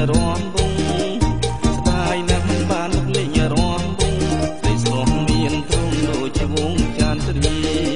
រំវងស្ដាយណាស់មិនបានមកលេងរំវងស្រីស្នំមានទ្រង់ដូចជាវងចានទ្រី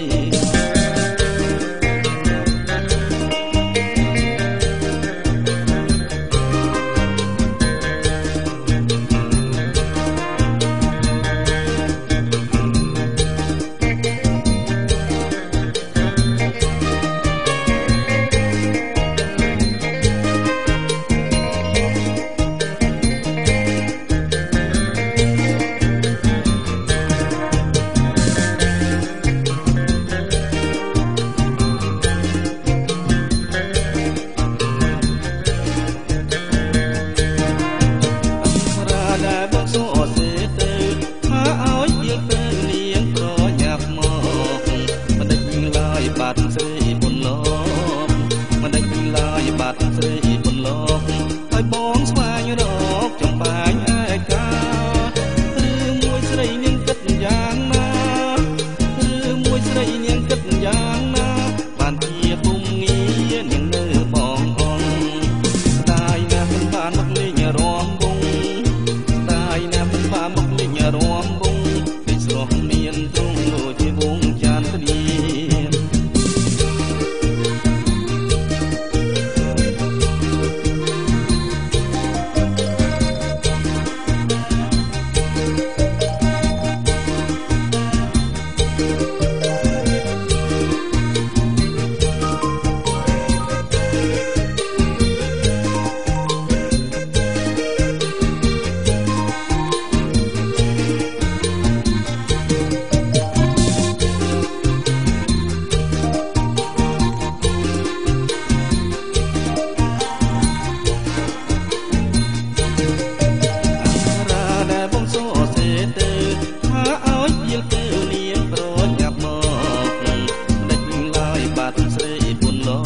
បាត់ស្រីបុនលោកមិនដេញឡើយបាត់ស្រីបុនលោកហើយបងស្វែងរកចំបាញ់ឯកាឬមួយស្រីនាងគិតយ៉ាងណាឬមួយស្រីនាងគិតយ៉ាងណាបានជាពុំងារនាងនៅបងអងស្ដាយណាស់មិនបានមកលេងរំវងស្ដាយណាស់មិនបានមកលេងរំវងពេលស្រស់មានទ្រង់ដូចជាវងចានទ្រី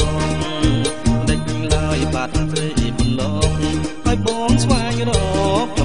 បាត់ស្រីបុនលោកហើយបងស្វែងរក